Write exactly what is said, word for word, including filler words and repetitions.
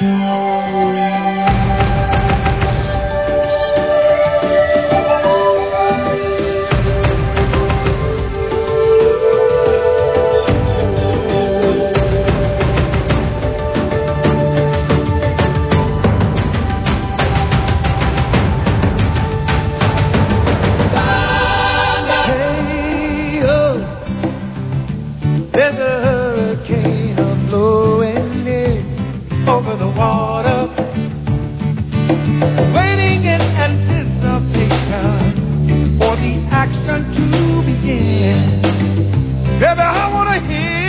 There's a hurricane a blowing in over the water, waiting in anticipation for the action to begin. Baby, I wanna hear